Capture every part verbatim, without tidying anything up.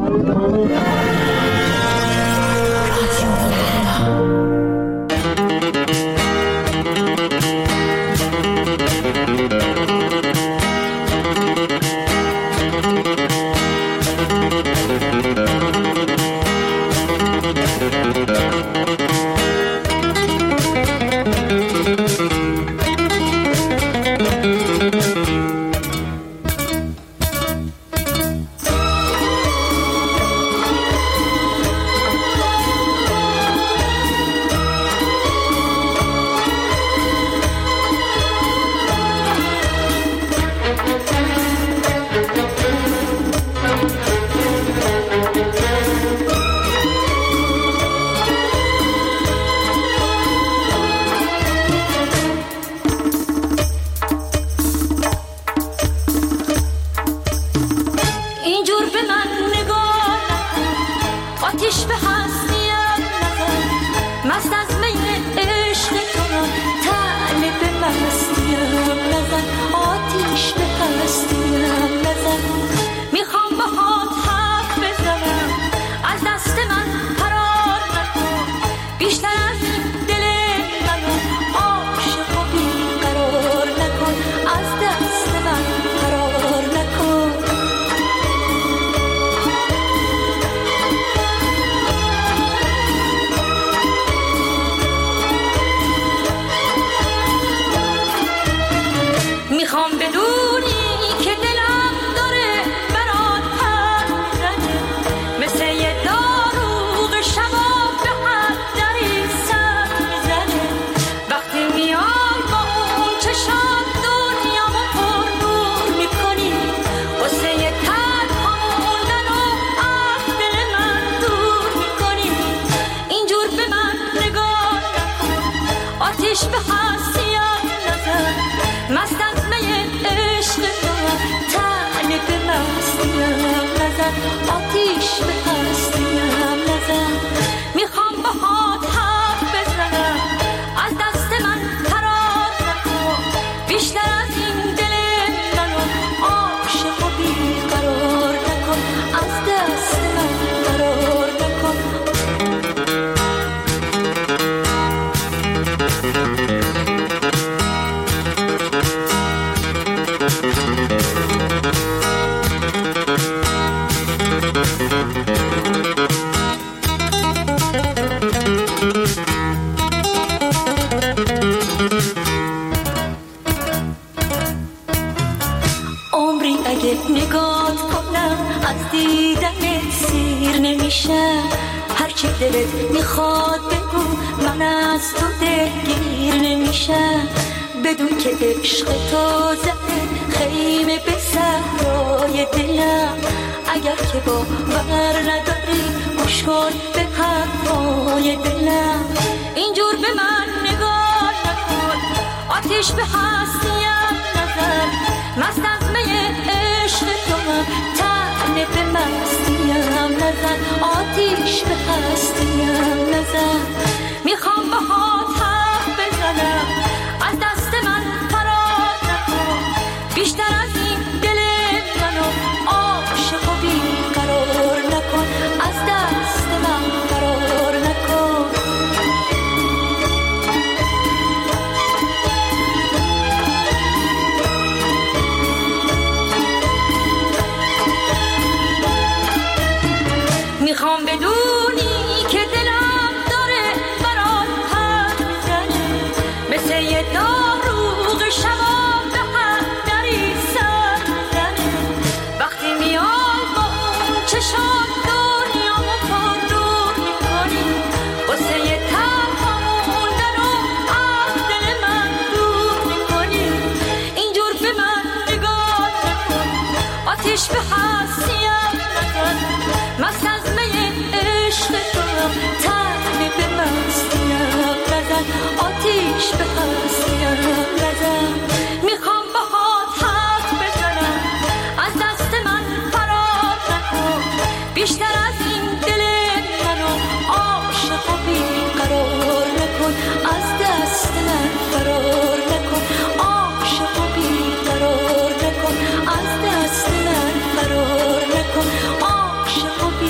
فرار نکن، عاشق و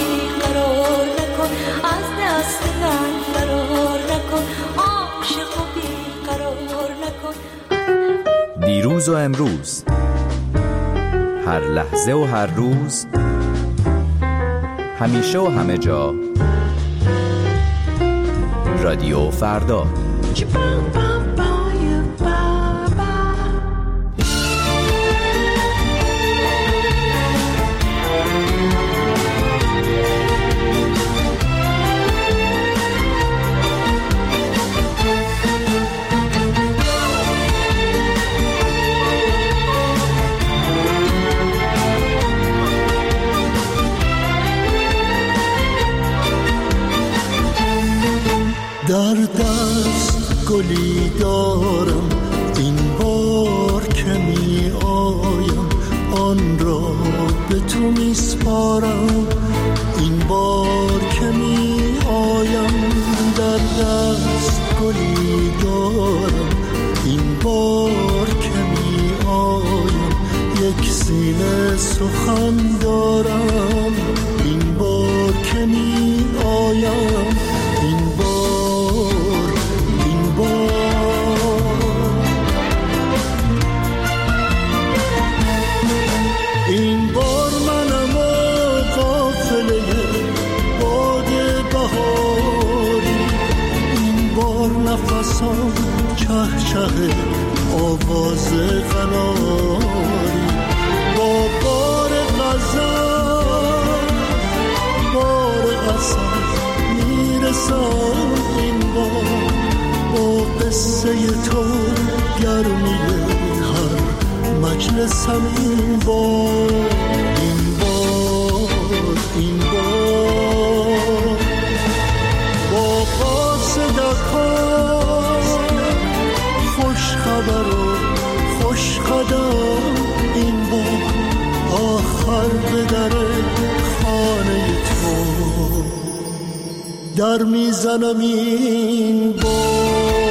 دیروز و امروز، هر لحظه و هر روز، همیشه و همه جا، رادیو فردا. در دست گلی دارم، این بار که می آیم آن را به تو می سپارم. این بار که می آیم در دست گلی دارم، این بار که می آیم یک سینه سخن دارم. این بار که می آیم، این بار این بار این بار منم و قافله باد بهاری. این بار نفسم چه چه آواز قناری. با بار غزل بار قصد میرسم. این بار با قصه تو گرمی هر مجلسم. این بار این بار این بار با قاصدکان خوش خبر و خوش قدم. این بار آخر به در خانه تو در میزنم. این بار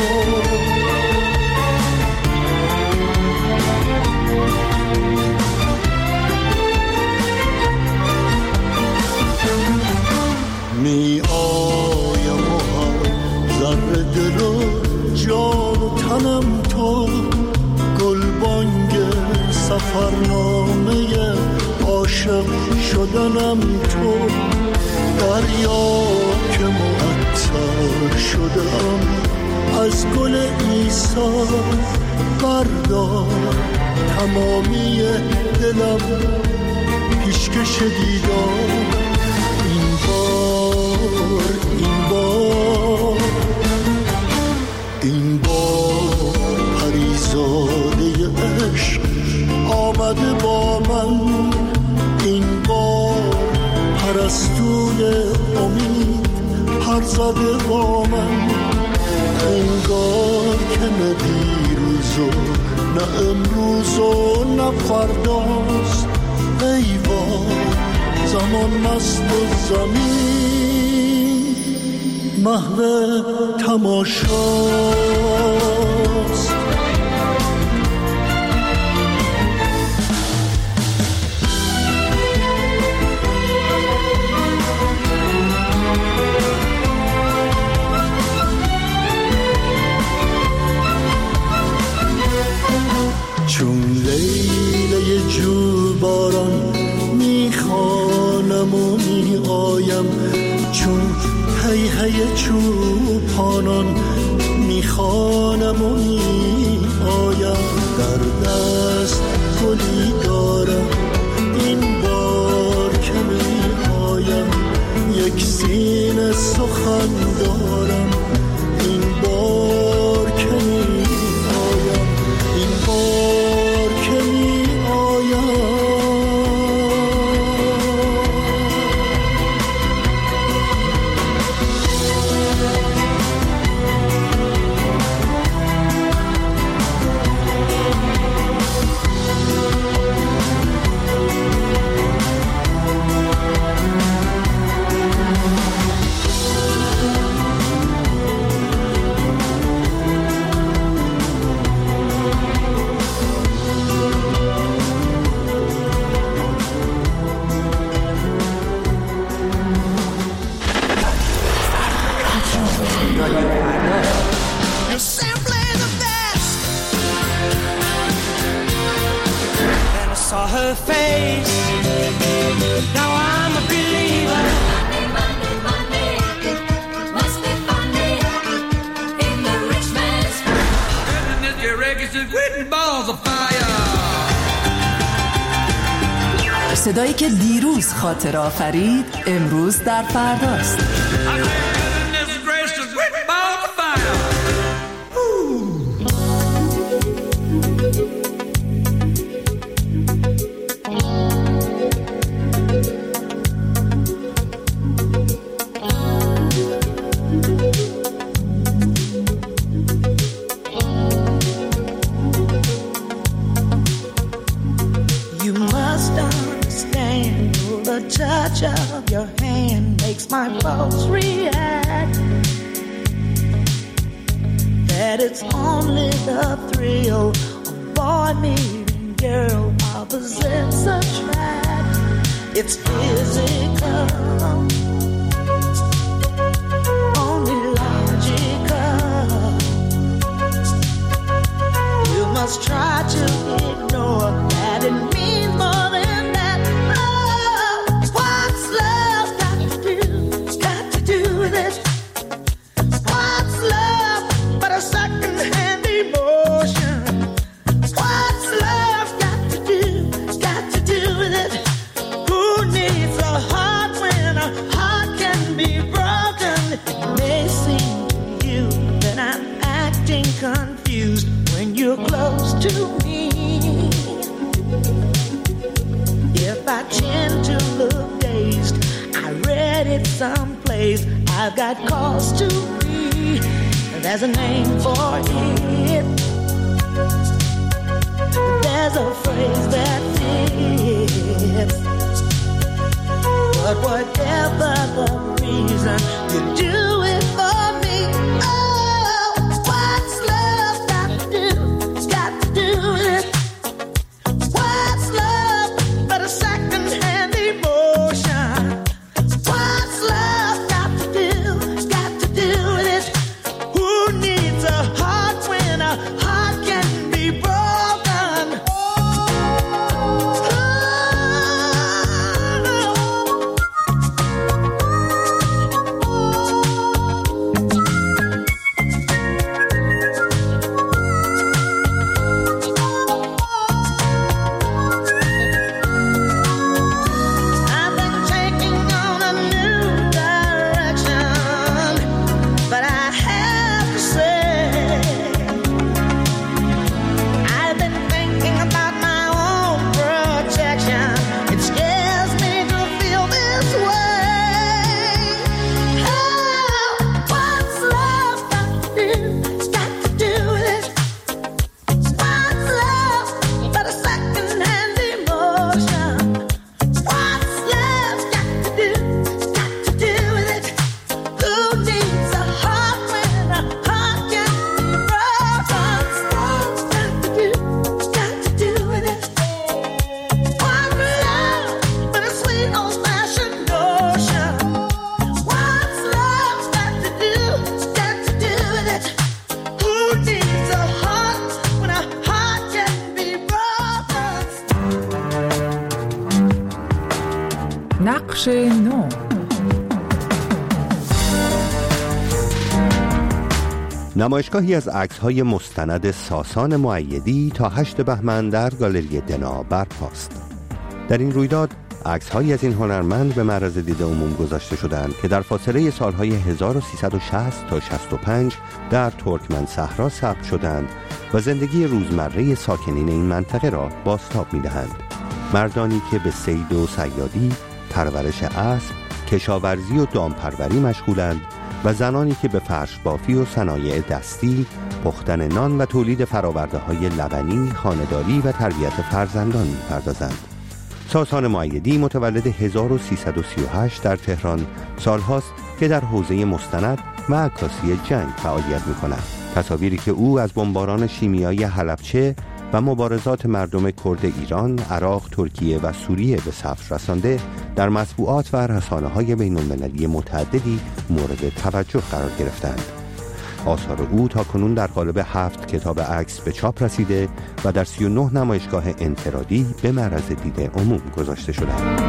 می آیم و هر ذره دل و جان و تنم تو. گلبانگ سفرنامه عاشق شدنم تو. دریا که معطر شدم از گل عیسی. بردار تمامی دلم پیشکش دیدار. این بار این بار این بار پریزاده عشق آمده با من. این بار پرستوی امید پر زده با من. انگار که نه دیروز و نه امروز و نه فرداست. ای وای زمان مست و زمین محو تماشاست. چون لیل جو باران میخوانم و می آیم. چون هی هی چوپانان میخوانم و می آیم. در دست گلی دارم، این بار که می آیم یک سینه سخن دارم. این بار که می آیم، این بار که می آیم. her face. Now I'm a believer. Monday, Monday, Monday, must be funny in the rich man's goodness, your records is written balls of fire. صدایی که دیروز خاطر آفرید امروز در فرداست. Touch of your hand makes my pulse react. That it's only the thrill of boy meeting girl opposites attract. It's physical, only logical. You must try to ignore that it means more than that. Confused when you're close to me. If I tend to look dazed, I read it someplace. I've got cause to be. There's a name for it. There's a phrase that fits. But whatever the reason, you do it for me. نقش نو. نمایشگاهی از عکس‌های مستند ساسان مؤیدی تا هشت بهمن در گالری دنا برپاست. در این رویداد عکس‌هایی از این هنرمند به معرض دید عموم گذاشته شدند که در فاصله سالهای هزار و سیصد و شصت تا شصت و پنج در ترکمن صحرا ثبت شدند و زندگی روزمره ساکنین این منطقه را بازتاب می‌دهند. مردانی که به صید و صیادی، پرورش اسب، کشاورزی و دامپروری مشغولند و زنانی که به فرش بافی و صنایع دستی، پختن نان و تولید فرآورده‌های لبنی، خانه‌داری و تربیت فرزندان می‌پردازند. ساسان مؤیدی متولد هزار و سیصد و سی و هشت در تهران سالهاست که در حوزه مستند و عکاسی جنگ فعالیت می‌کند. تصاویری که او از بمباران شیمیایی حلبچه و مبارزات مردم کرد ایران، عراق، ترکیه و سوریه به صفر رسانده در مطبوعات و رسانه‌های بین‌المللی متعددی مورد توجه قرار گرفتند. آثار او تا کنون در قالب هفت کتاب عکس به چاپ رسیده و در سی و نه نمایشگاه انفرادی به معرض دید عموم گذاشته شدند.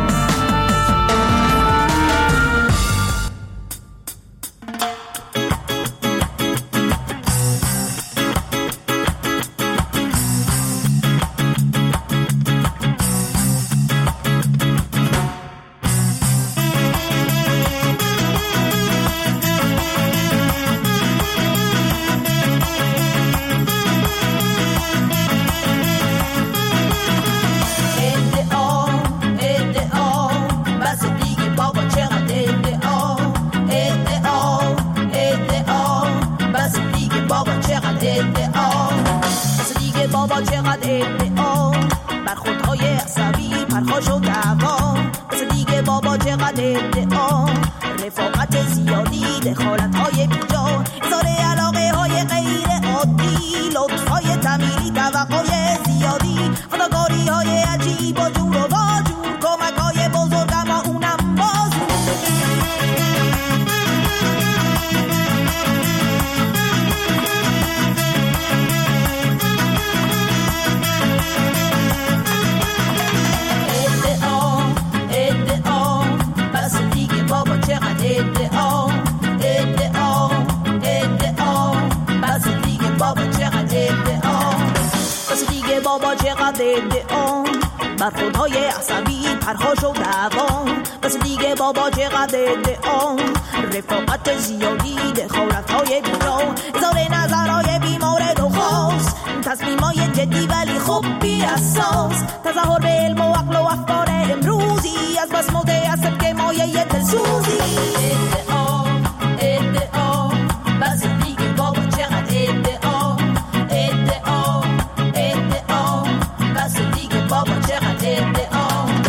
برخوردهای عصبی پرخاش و دوام بس دیگه بابا چقدر ادعا رفاقت زیادی دخالتهای بیجا اظهار نظرهای بیمورد و خاص تصمیمای جدی ولی خب بی اساس تظاهر به علم و عقل و افکار امروزی از بس متعصب که مایه دلسوزی ادعا ادعا بس دیگه بابا چقدر ادعا ادعا ادعا بس دیگه بابا چقدر ادعا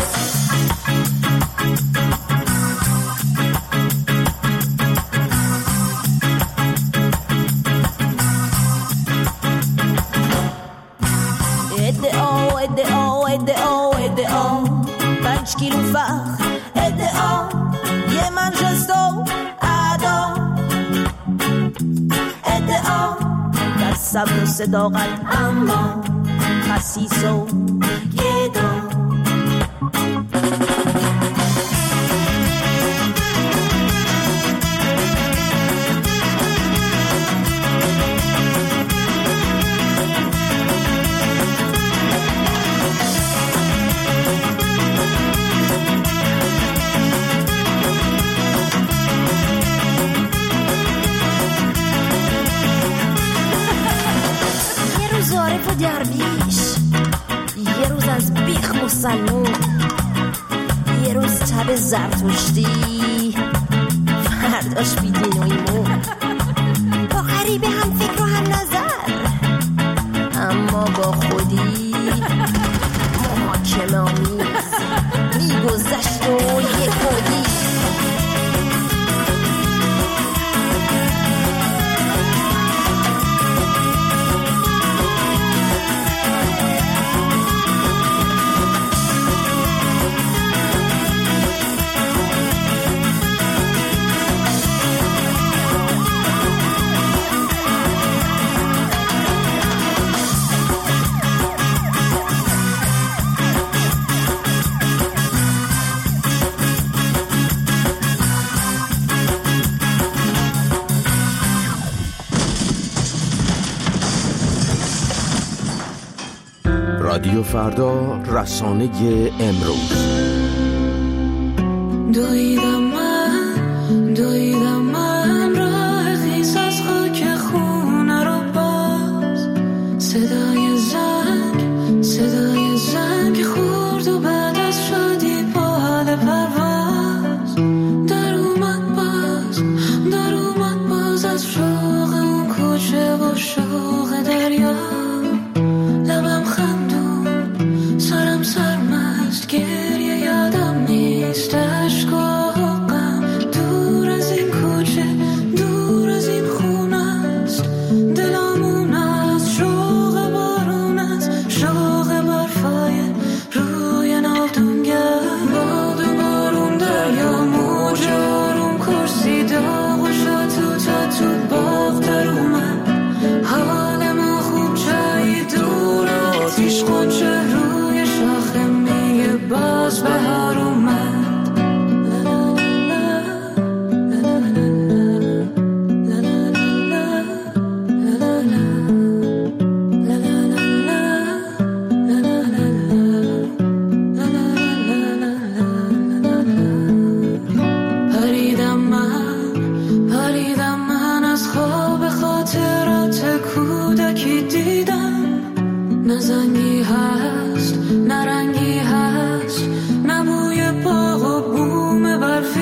ادعا ادعا ادعا ادعا پنج کیلو فخر ادعا یه منشستو ادا ادعا در صبر و صداقت اما خسیس و گدا درویش یه روز از بیخ مسلمون یه روز تب زرتشتی فرداش بیدین و ایمون با غریبه هم فکر و هم نظر اما با خودی محاکمه آمیز میگذشت و یه کودی رادیو فردا، رسانه امروز. دویدم من دویدم من راه خیس از خاک خونه رو باز صدای زنگ صدای زنگ خورد و بعد از شادی با حال پرواز در اومد باز در اومد باز از شوق اون کوچه و شوق دریا لبم خندون سرم سرمست گریه یادم نیست اشکا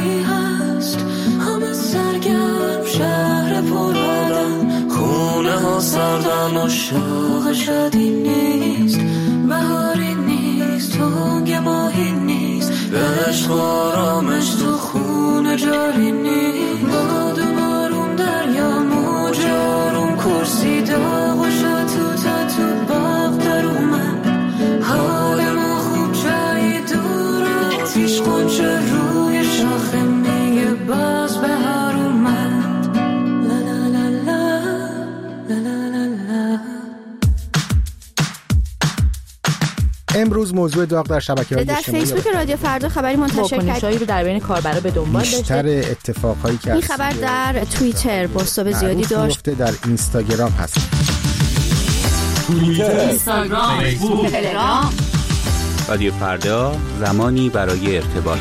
جایی هست همه سرگرم شهر پر آدم خونه ها سردن و شاق شدی نیست بهاری نیست تنگ ماهی نیست عشق آرامش تو خونه جاری نیست باد و بارون دریا موج آروم کرسی داغ و شد تو تا تو باغ در اومد حال ما خوب جایی دور آتیش قنچه روی شاخه میگه باز بهار اومد لا لا لا لا لا لا لا لا. امروز موضوع داغ در شبکه‌های در اجتماعی فیسبوک رادیو فردا خبری منتشر واکنشایی رو در بین کاربرا به دنبال داشته. بیشتر اتفاقهایی که این خبر در توییتر بازتاب زیادی داشت. در اینستاگرام هست. توییتر، اینستاگرام، فیسبوک، تلگرام. رادیو فردا، زمانی برای ارتباط.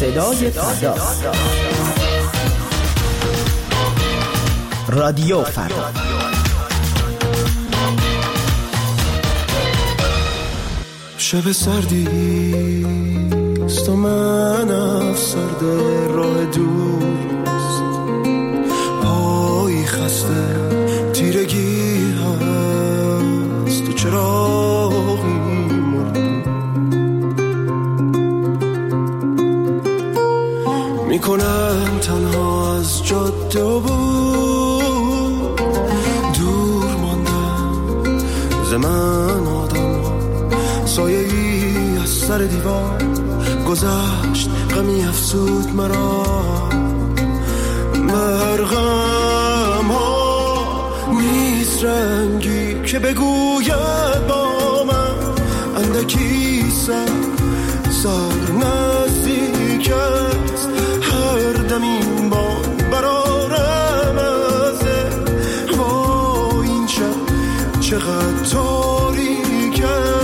صدای فردا. رادیو فردا. شب سردیست و من افسرده راه دوست، پایی خسته تیرگی هست و چراغی مرده میکنم تنها از جاده و بود دور ماندم ز من آدم سایه ای از سر دیوار گذشت غمی افسود مرا مرغم ها نیست رنگی که بگوید با من اندکی سر سر نزدیک است هر دم این باد برارم ازه با این شب چقدر تاریک است.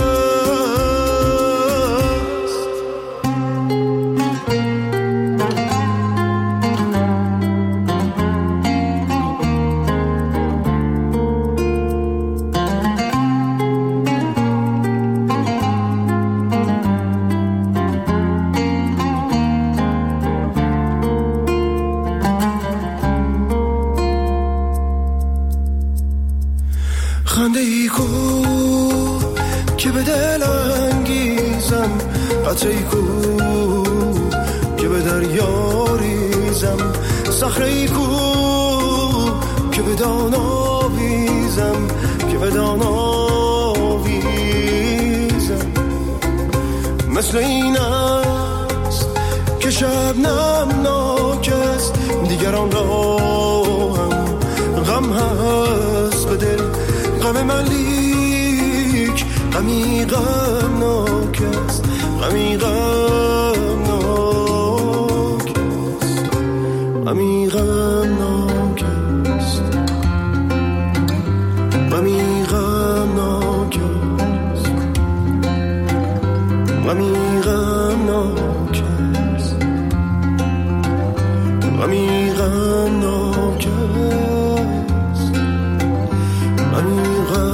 خنده ای کو که به دل انگیزم، قطره ای کو که به دریا ریزم، صخره ای کو که به دان آویزم، که به دان آویزم. مثل این است که شبنم ناک است، دیگران را هم غم هست به دل، غم من لیک غمی غم ناک است، غمی غم ناک است، غمی غم ناک است، غمی غم ناک است، غمی غم ناک است، غمی غم ناک است، غمی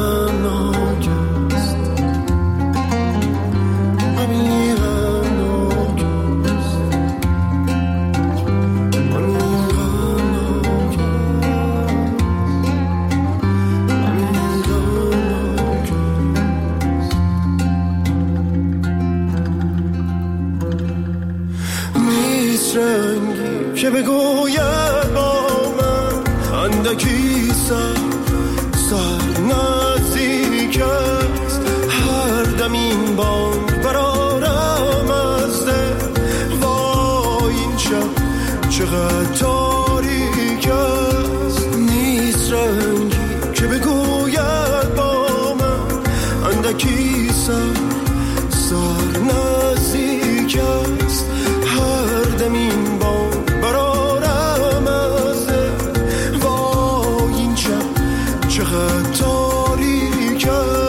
که بگوید با من اندکی سر سر نزدیک است هر دم این بانگ برارم از دل وای این شب چقدر تاریک است. نیست رنگی که بگوید با من اندکی سر سر نزدیک است هر دم این بانگ برارم از دل وای این شب چقدر تاریک است.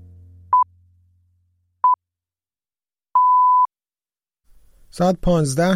ساعت پانزده